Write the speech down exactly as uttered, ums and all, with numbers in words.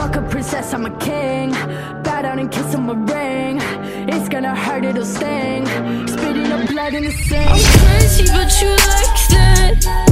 Fuck a princess, I'm a king. Bow down and kiss on my ring. It's gonna hurt, it'll sting. Spitting up blood in the sink. I'm crazy, but you like that.